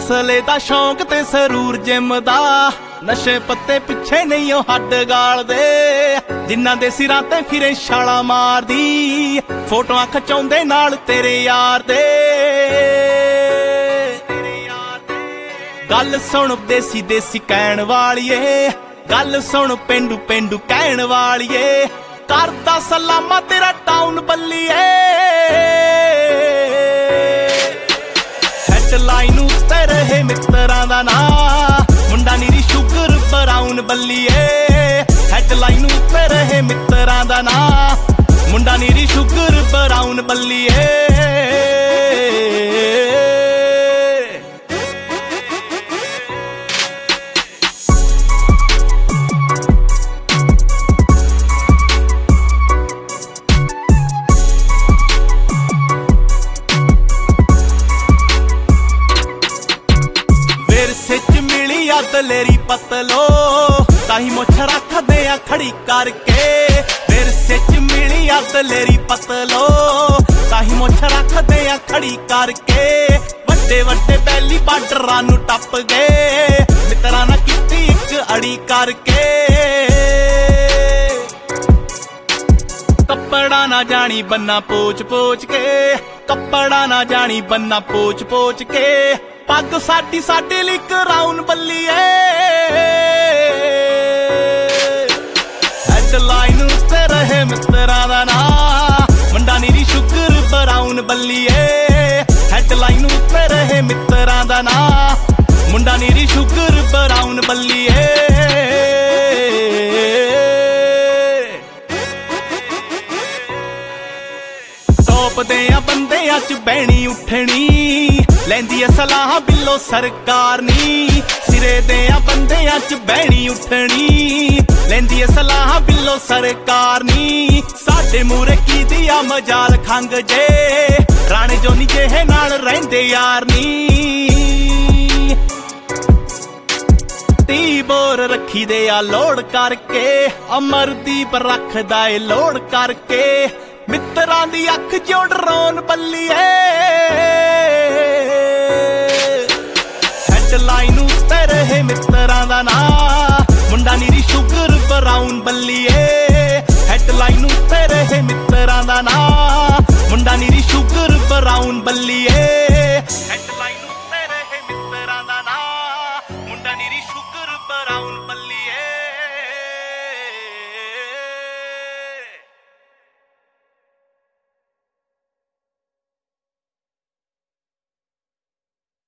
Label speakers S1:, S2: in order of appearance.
S1: ਅਸਲੇ ਦਾ ਸ਼ੌਂਕ ਤੇ ਸਰੂਰ ਜਿਮ ਦਾ, ਨਸ਼ੇ ਪੱਤੇ ਪਿੱਛੇ ਨਹੀਂ ਉਹ ਹੱਡ ਗਾਲਦੇ, ਜਿਨ੍ਹਾਂ ਦੇ ਸਿਰਾਂ ਤੇ ਫਿਰੇ ਛਾਲਾਂ ਮਾਰਦੀ, ਫੋਟੋਆਂ ਖਿਚਾਉਂਦੇ ਨਾਲ ਤੇਰੇ ਯਾਰ ਦੇ। ਗੱਲ ਸੁਣ ਦੇਸੀ ਦੇਸੀ ਕਹਿਣ ਵਾਲੀਏ, ਗੱਲ ਸੁਣ ਪੇਂਡੂ ਪੇਂਡੂ ਕਹਿਣ ਵਾਲੀਏ, ਕਰਦਾ ਸਲਾਮਾ ਤੇਰਾ ਟਾਊਨ ਬੱਲੀਏ। ਹੈਡਲਾਈਨ ਉੱਤੇ ਰਹੇ ਮਿੱਤਰਾਂ ਦਾ ਨਾਂ, ਮੁੰਡਾ ਨੀਰੀ ਸ਼ੂਗਰ ਬਰਾਊਨ ਬੱਲੀਏ। ਹੈਡਲਾਈਨ ਉੱਤੇ ਰਹੇ ਮਿੱਤਰਾਂ ਦਾ ਨਾਂ, ਮੁੰਡਾ ਨੀਰੀ ਸ਼ੂਗਰ ਬਰਾਊਨ ਬੱਲੀਏ। ਦਲੇਰੀ ਪਤਲੋ ਤਾਹੀਂ ਮੁੱਛ ਰੱਖਦੇ ਆ ਖੜੀ ਕਰਕੇ, ਵਿਰਸੇ ਚ ਮਿਲੀ ਆ ਦਲੇਰੀ ਪਤਲੋ ਤਾਹੀਂ ਮੁੱਛ ਰੱਖਦੇ ਆ ਖੜੀ ਕਰਕੇ। ਵੱਡੇ ਵੱਡੇ ਬੈਲੀ ਬਾਰਡਰਾਂ ਨੂੰ ਟੱਪ ਗਏ, ਮਿੱਤਰਾਂ ਨਾਲ ਕੀਤੀ ਇੱਕ ਅੜੀ ਕਰਕੇ। ਕੱਪੜਾ ਨਾ ਜਾਣੀ ਬੰਨਾ ਪੋਚ ਪੋਚ ਕੇ, ਕੱਪੜਾ ਨਾ ਜਾਣੀ ਬੰਨਾ ਪੋਚ ਪੋਚ ਕੇ, ਪੱਗ ਸਾਡੀ ਸਾਡੇ ਲਈ ਕਰਾਉਨ ਬੱਲੀਏ। ਹੈਡਲਾਈਨ ਉੱਤੇ ਰਹੇ ਮਿੱਤਰਾਂ ਦਾ ਨਾਂ, ਮੁੰਡਾ ਨੀਰੀ ਸ਼ੂਗਰ ਬਰਾਊਨ ਬੱਲੀਏ। ਹੈਡਲਾਈਨ ਉੱਤੇ ਰਹੇ ਮਿੱਤਰਾਂ ਦਾ ਨਾਂ, ਮੁੰਡਾ ਨੀਰੀ ਸ਼ੂਗਰ ਬਰਾਊਨ ਬੱਲੀਏ। ਟੋਪਦੇ ਆ ਬੰਦਿਆਂ ਚ ਬਹਿਣੀ ਉੱਠਣੀ, ਲੈਂਦੀ ਐ ਸਲਾਹ ਬਿੱਲੋ ਸਰਕਾਰ ਨੀ। ਸਿਰੇ ਦੇ ਆ ਬੰਦਿਆਂ ਚ ਬਹਿਣੀ ਉੱਠਣੀ, ਲੈਂਦੀ ਐ ਸਲਾਹ ਬਿੱਲੋ ਸਰਕਾਰ ਨੀ। ਸਾਡੇ ਮੂਰੇ ਕੀਦੀ ਆ ਮਜਾਲ ਖੰਗ ਜੇ, ਰਾਣੇ ਜੋਨੀ ਜਿਹੇ ਨਾਲ ਰਹਿੰਦੇ ਯਾਰ ਨੀ। ਤੀ ਬੋਰ ਰੱਖੀ ਦੇ ਆ ਲੋੜ ਕਰਕੇ, ਅਮਰਦੀਪ ਰੱਖਦਾ ਏ ਲੋੜ ਕਰਕੇ, ਮਿੱਤਰਾਂ ਦੀ ਅੱਖ ਚੋਂ ਡਰਾਉਣ ਬੱਲੀਏ। ਹੈਡਲਾਈਨ ਉੱਤੇ ਰਹੇ ਮਿੱਤਰ